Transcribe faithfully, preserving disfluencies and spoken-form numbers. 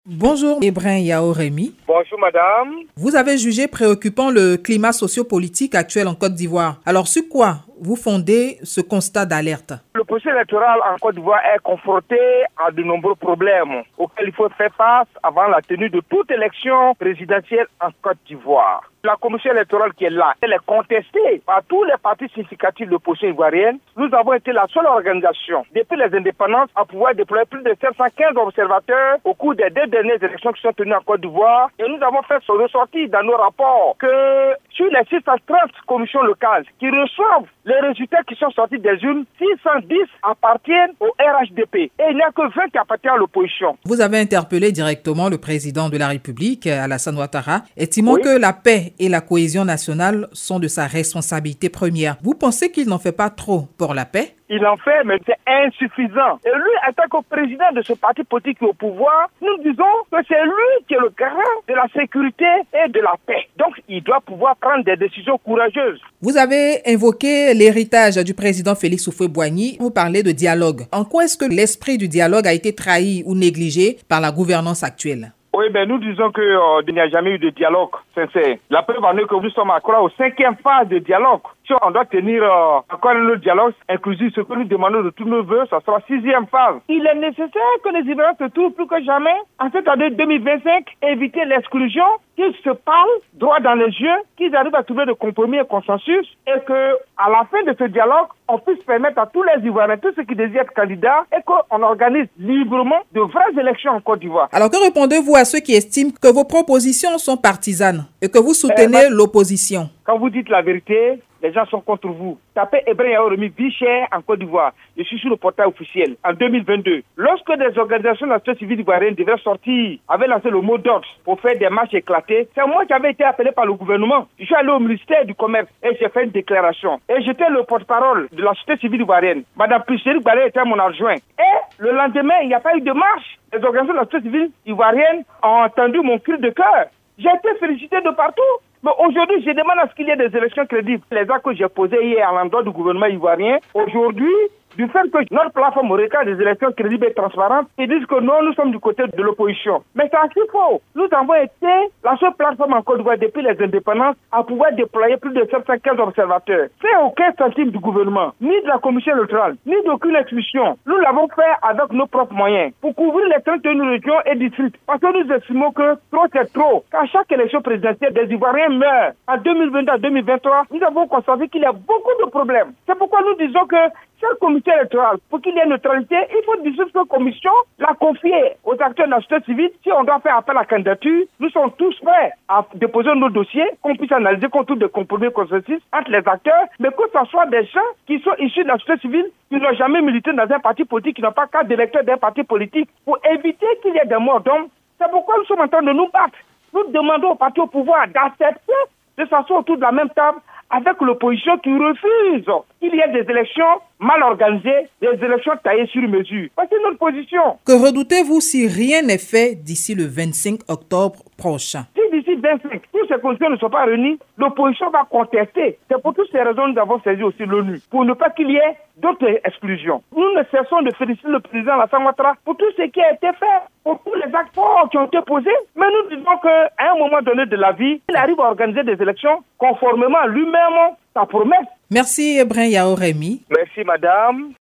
Bonjour Ebrin Yao Rémy. Bonjour madame. Vous avez jugé préoccupant le climat sociopolitique actuel en Côte d'Ivoire. Alors sur quoi vous fondez ce constat d'alerte? Le processus électoral en Côte d'Ivoire est confronté à de nombreux problèmes auxquels il faut faire face avant la tenue de toute élection présidentielle en Côte d'Ivoire. La commission électorale qui est là, elle est contestée par tous les partis significatifs de l'opposition ivoirienne. Nous avons été la seule organisation depuis les indépendances à pouvoir déployer plus de sept cent quinze observateurs au cours des deux dernières élections qui sont tenues en Côte d'Ivoire. Et nous avons fait ressortir dans nos rapports que sur les six cent trente commissions locales qui reçoivent les résultats qui sont sortis des urnes, six cent dix appartiennent au R H D P et il n'y a que vingt qui appartiennent à l'opposition. Vous avez interpellé directement le président de la République, Alassane Ouattara, estimant Oui. que la paix et la cohésion nationale sont de sa responsabilité première. Vous pensez qu'il n'en fait pas trop pour la paix? Il en fait, mais c'est insuffisant. Et lui, en tant que président de ce parti politique qui est au pouvoir, nous disons que c'est lui qui est le garant de la sécurité et de la paix. Donc, il doit pouvoir prendre des décisions courageuses. Vous avez invoqué l'héritage du président Félix Houphouët-Boigny. Vous parlez de dialogue. En quoi est-ce que l'esprit du dialogue a été trahi ou négligé par la gouvernance actuelle? Oui, ben nous disons qu'il euh, n'y a jamais eu de dialogue sincère. La preuve en est que nous sommes encore au cinquième phase de dialogue. Si on doit tenir euh, encore un autre dialogue inclusif, ce que nous demandons de tous nos voeux, ça sera sixième phase. Il est nécessaire que les Ivoiriens se trouvent plus que jamais en cette année deux mille vingt-cinq, éviter l'exclusion, qu'ils se parlent droit dans les yeux, qu'ils arrivent à trouver de compromis et consensus, et que à la fin de ce dialogue, on puisse permettre à tous les Ivoiriens, tous ceux qui désirent être candidats, et qu'on organise librement de vraies élections en Côte d'Ivoire. Alors que répondez-vous à ceux qui estiment que vos propositions sont partisanes et que vous soutenez euh, l'opposition? Quand vous dites la vérité, les gens sont contre vous. Tapez Ebrin Yao Rémy, vie chère en Côte d'Ivoire. Je suis sur le portail officiel. En deux mille vingt-deux, lorsque des organisations de la société civile ivoirienne devaient sortir, avaient lancé le mot d'ordre pour faire des marches éclatées, c'est moi qui avais été appelé par le gouvernement. Je suis allé au ministère du Commerce et j'ai fait une déclaration. Et j'étais le porte-parole de la société civile ivoirienne. Madame Picheri Balé était mon adjoint. Et le lendemain, il n'y a pas eu de marche. Les organisations de la société civile ivoirienne ont entendu mon cri de cœur. J'ai été félicité de partout. Mais aujourd'hui, je demande à ce qu'il y ait des élections crédibles. Les actes que j'ai posés hier à l'endroit du gouvernement ivoirien, aujourd'hui, du fait que notre plateforme requiert des élections crédibles et transparentes, ils disent que non, nous sommes du côté de l'opposition. Mais c'est assez faux. Nous avons été la seule plateforme en Côte d'Ivoire depuis les indépendances à pouvoir déployer plus de sept cent quinze observateurs. C'est aucun centime du gouvernement, ni de la commission électorale, ni d'aucune institution. Nous l'avons fait avec nos propres moyens pour couvrir les trente et une régions et districts. Parce que nous estimons que trop c'est trop. Qu'à chaque élection présidentielle, des Ivoiriens meurent. En deux mille vingt-deux à deux mille vingt-trois, nous avons constaté qu'il y a beaucoup de problèmes. C'est pourquoi nous disons que cette commission électorale, pour qu'il y ait neutralité, il faut dissoudre cette commission, la confier aux acteurs de la société civile. Si on doit faire appel à la candidature, nous sommes tous prêts à déposer nos dossiers, qu'on puisse analyser, qu'on trouve des compromis et consensus entre les acteurs, mais que ce soit des gens qui sont issus de la société civile, qui n'ont jamais milité dans un parti politique, qui n'ont pas carte d'électeur d'un parti politique, pour éviter qu'il y ait des morts d'hommes. C'est pourquoi nous sommes en train de nous battre. Nous demandons au parti au pouvoir d'accepter de s'asseoir autour de la même table avec l'opposition qui refuse qu'il y ait des élections mal organisées, des élections taillées sur mesure. C'est notre position. Que redoutez-vous si rien n'est fait d'ici le vingt-cinq octobre prochain? Si d'ici vingt-cinq, toutes ces conditions ne sont pas réunies, l'opposition va contester. C'est pour toutes ces raisons que nous avons saisi aussi l'ONU, pour ne pas qu'il y ait d'autres exclusions. Nous ne cessons de féliciter le président Alassane Ouattara pour tout ce qui a été fait, pour tous les actes forts qui ont été posés. Mais nous disons qu'à un moment donné de la vie, il arrive à organiser des élections conformément à lui-même sa promesse. Merci Ebrin Yao Rémy. Merci madame.